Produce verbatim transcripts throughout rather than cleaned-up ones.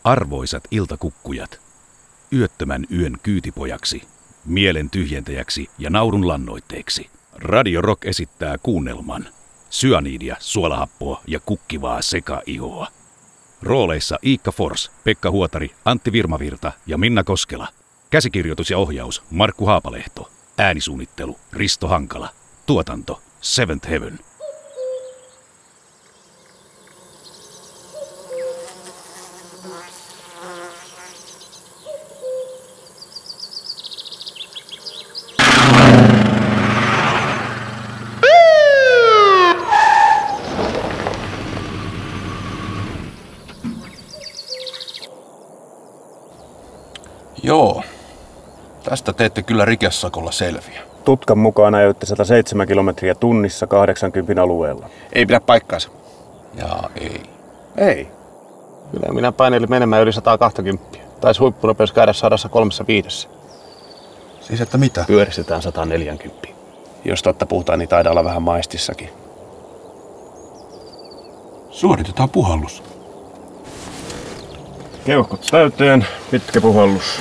Arvoisat iltakukkujat, yöttömän yön kyytipojaksi, mielen tyhjentäjäksi ja naurun lannoitteeksi Radio Rock esittää kuunnelman Syanidia, suolahappoa ja kukkivaa sekaihoa. Rooleissa Iikka Fors, Pekka Huotari, Antti Virmavirta ja Minna Koskela. Käsikirjoitus ja ohjaus Markku Haapalehto. Äänisuunnittelu Risto Hankala. Tuotanto Seventh Heaven. Joo, tästä teette kyllä rikesakolla selviä. Tutkan mukaan ajoitte sata seitsemän kilometriä tunnissa kahdeksankymmentä alueella. Ei pidä paikkaansa. Jaa, ei. Ei. Kyllä minä painelin menemään yli sata kaksikymmentä. Taisi huippunopeus käydä sata kolmekymmentäviisi. Siis että mitä? Pyöristetään sata neljäkymmentä. Jos totta puhutaan, niin taidaan olla vähän maistissakin. Suoritetaan puhallus. Keuhkot täyteen, pitkä puhallus.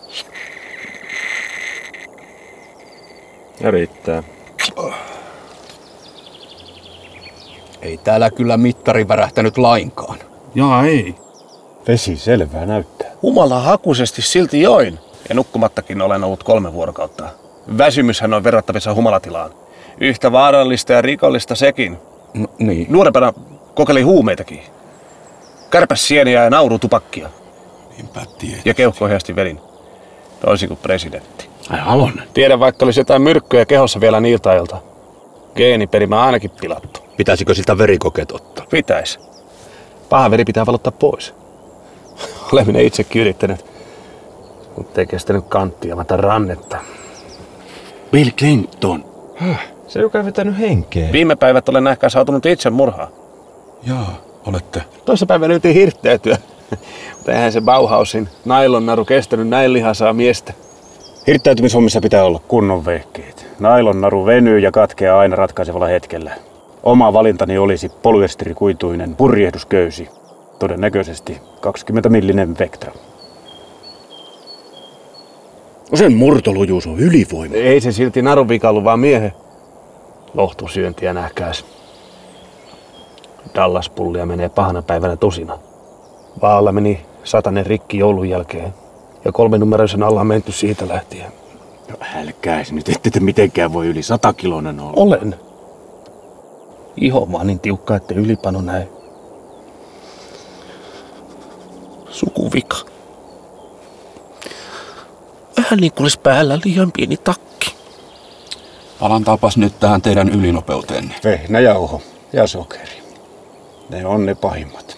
Ja riittää. Ei täällä kyllä mittari värähtänyt lainkaan. Jaa, ei. Vesi selvää näyttää. Humalahakuisesti silti join. Ja nukkumattakin olen ollut kolme vuorokautta. Väsymyshän on verrattavissa humalatilaan. Yhtä vaarallista ja rikollista sekin. No, niin. Nuorempana kokeilin huumeitakin. Kärpäsieniä ja naurutupakkia. Niinpä tietysti. Ja keuhkoheasti vedin. Toisin kuin presidentti. Ai Halonen. Tiedän, vaikka olisi jotain myrkkyjä kehossa vielä niiltä ajoilta. Geeniperimä ainakin pilattu. Pitäisikö siltä verikokeet ottaa? Pitäis. Paha veri pitää valottaa pois. Olen minä itsekin yrittänyt. Mutta ei kestänyt kanttia, vaan rannetta. Bill Clinton. Se, joka ei vetänyt henkeä. Viime päivät olen ehkä saatunut itse murhaa. Jaa, olette. Toissa päivänä yritin hirttäytyä. Mutta eihän se Bauhausin nailonnaru kestänyt näin lihasaa miestä. Hirttäytymishommissa pitää olla kunnon vehkeet. Nailonnaru venyy ja katkeaa aina ratkaisevalla hetkellä. Oma valintani olisi polyesterikuituinen purjehdusköysi. Todennäköisesti kaksikymmentä millinen Vectra. Sen murtolujuus on ylivoima. Ei se silti narun vika ollut, vaan miehen. Lohtusyöntiä nähkääs. Dallaspullia menee pahana päivänä tosina. Vaalla meni satanen rikki joulun jälkeen. Ja kolmenumeroisen alla on menty siitä lähtien. No älkääs nyt, ette te mitenkään voi yli satakiloinen olla. Olen. Iho vaan niin tiukka, ettei ylipano näy. Sukuvika. Vähän niin kuin olisi päällä liian pieni takki. Palantaapas nyt tähän teidän ylinopeuteenne. Vehnäjauho ja sokeri. Ne on ne pahimmat.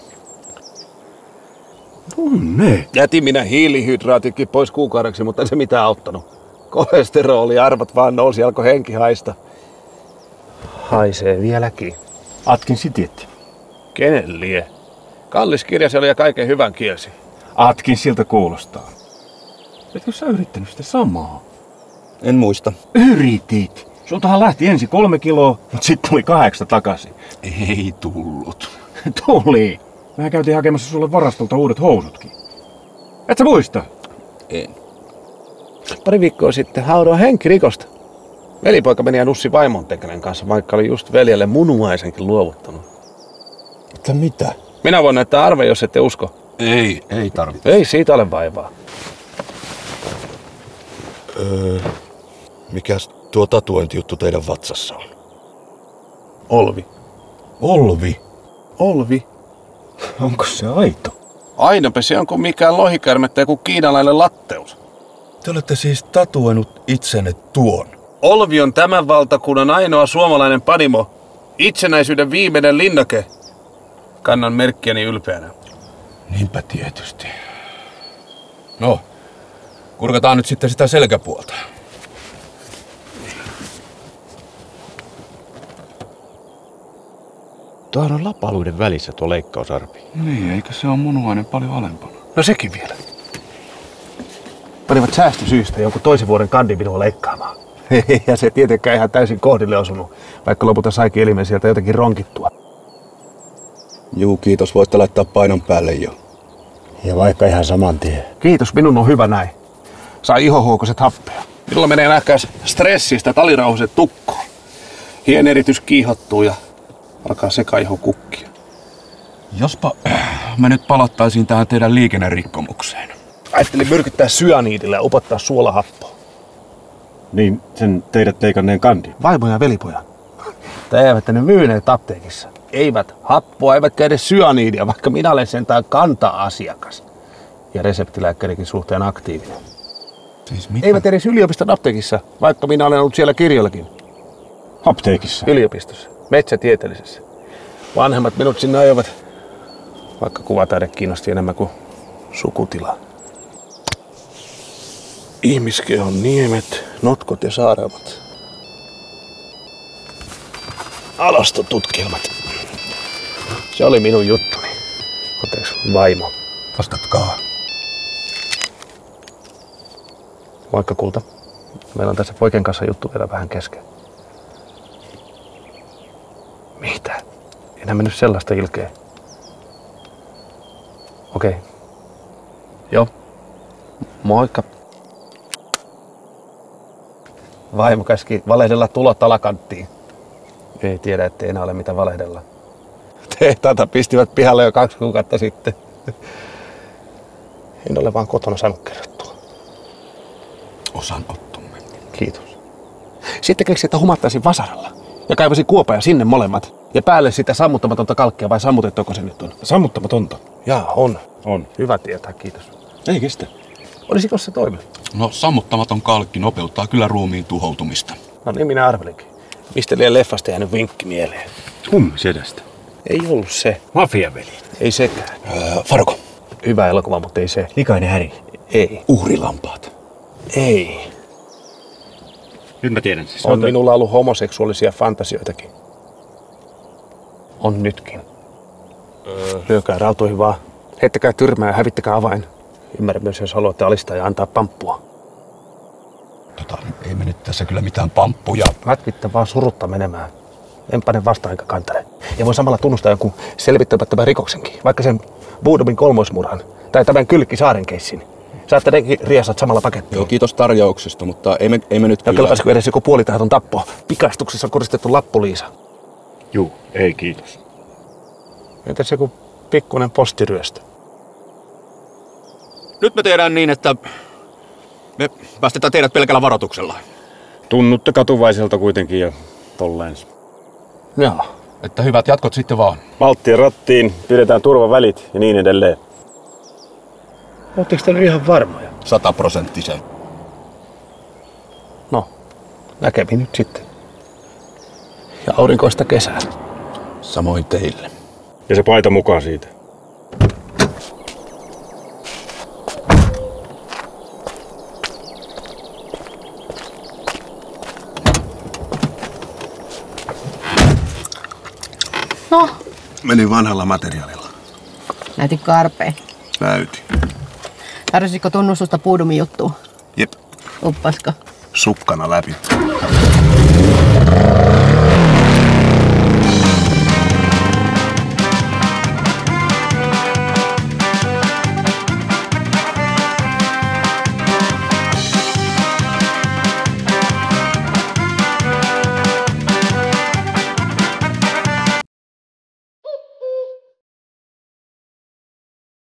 On ne. Jätin minä hiilihydraatikin pois kuukaudeksi, mutta ei se mitään auttanut. Kolesteroli, arvat vaan nousi, alkoi henki haista. Haisee vieläkin. Atkinsin tietty. Kenen lie? Kallis kirja se oli ja kaiken hyvän kielsi. Atkinsilta kuulostaa. Etkö sä yrittänyt sitä samaa? En muista. Yritit. Sultahan lähti ensin kolme kiloa, mutta sitten tuli kahdeksan takaisin. Ei tullut. Tuli. Mä käytiin hakemassa sulle varastolta uudet housutkin. Et sä muista? En. Pari viikkoa sitten haudoin henkirikosta. Velipoika meni ja nussi vaimon tekenen kanssa, vaikka oli just veljelle munuaisenkin luovuttanut. Mutta mitä? Minä voin näyttää arve, jos ette usko. Ei, ei tarvitse. Ei siitä ole vaivaa. Öö, mikäs tuo tatuointijuttu teidän vatsassa on? Olvi. Olvi? Olvi? Onko se aito? Ainompi se on kuin mikään lohikärme tai kuin kiinalainen latteus. Te olette siis tatuoinut itsenne tuon. Olvi on tämän valtakunnan ainoa suomalainen panimo. Itsenäisyyden viimeinen linnake. Kannan merkkiäni ylpeänä. Niinpä tietysti. No, kurkataan nyt sitten sitä selkäpuolta. Tuohan on lapaluiden välissä tuo leikkausarpi. Niin, eikö se ole munuainen paljon alempana? No sekin vielä. Panivat säästösyystä jonkun toisen vuoden kandin minua leikkaamaan. Ja se tietenkään ihan täysin kohdille osunut, vaikka lopulta saikin elimen sieltä jotenkin ronkittua. Juu, kiitos. Voitte laittaa painon päälle jo. Ja vaikka ihan saman tien. Kiitos, minun on hyvä näin. Saa ihohuokoset happea. Minulla menee nähkäis stressistä talirauhaset tukkoon. Hieneritys kiihottuu ja alkaa sekaiho kukkia. Jospa mä nyt palattaisin tähän teidän liikennerikkomukseen. Ajattelin myrkyttää syaniidillä ja upottaa suolahappoa. Niin sen teidät leikanneen kandi. Vaimo ja velipoja. Mutta eivät ne myyneet apteekissa. Eivät happoa, eivätkä edes syaniidia, vaikka minä olen sentään kanta-asiakas. Ja reseptilääkärikin suhteen aktiivinen. Siis mitä? Eivät edes yliopiston apteekissa, vaikka minä olen ollut siellä kirjoillakin. Apteekissa? Yliopistossa, metsätieteellisessä. Vanhemmat minut sinne ajoivat, vaikka kuvataide kiinnosti enemmän kuin sukutila. Ihmiskehon niemet, notkot ja saarelmat. Alastotutkielmat. Se oli minun juttuni. Anteeksi, vaimo. Vastatkaa. Moikka kulta. Meillä on tässä poikien kanssa juttu vielä vähän kesken. Mitä? Enää mennyt sellaista ilkeä. Okei. Joo. Moikka. Vaimo käski valehdella tulot alakanttiin. Ei tiedä, ettei enää ole mitä valehdella. Tehtaita pistivät pihalle jo kaksi kuukautta sitten. En ole vaan kotona saanut kerrottua. Osanottomme. Kiitos. Sitten keksi, että humattaisin vasaralla. Ja kaivasin kuopa ja sinne molemmat. Ja päälle sitä sammuttamatonta kalkkia, vai sammutettuako se nyt on? Sammuttamatonta. Jaa, on. On. Hyvä tietää, kiitos. Ei kestä. Olisiko se toimi? No sammuttamaton kalkki nopeuttaa kyllä ruumiin tuhoutumista. No niin minä arvelinkin. Mistä liian leffasta jäänyt vinkki mieleen? Hummisedestä. Ei ollut se. Mafiaveli. Ei sekään. Öö, Farko. Hyvä elokuva, mutta ei se. Likainen häri. Ei. Uhrilampaat. Ei. Nyt mä tiedän siis. On minulla ollut homoseksuaalisia fantasioitakin. On nytkin. Öö. Lyökää rautoihin vaan. Heittäkää tyrmää ja hävittäkää avain. Ymmärrän myös, jos haluatte alistaa ja antaa pamppua. Tota, ei me nyt tässä kyllä mitään pamppuja. Mätkittä vaan surutta menemään. En pane vastaan enkä kantele. Ja voi samalla tunnustaa jonkun selvittämättömän rikoksenkin. Vaikka sen Buudomin kolmoismurhan. Tai tämän Kylkki Saaren keissin. Saatte nekin riasat samalla pakettiin. Joo, kiitos tarjouksesta, mutta ei me, ei me nyt Ja kyllä... kelpaisiko edes joku puolitahaton tappo? Pikastuksessa koristettu lappuliisa. Juu, ei kiitos. Entäs joku pikkuinen postiryöstö? Nyt me tehdään niin, että me päästetään teidät pelkällä varoituksella. Tunnutte katuvaiselta kuitenkin ja tolleen. Joo. Että hyvät jatkot sitten vaan. Malttia rattiin, pidetään turvavälit ja niin edelleen. Oletteko te nyt ihan varmoja? Sataprosenttisen. No, näkemiin nyt sitten. Ja aurinkoista kesää. Samoin teille. Ja se paita mukaan siitä. No, Meni vanhalla materiaalilla. näytin karpeen. Näytin. Tarvitsisiko tunnustusta Buudomin juttuun? Jep. Uppasko? Sukkana läpi.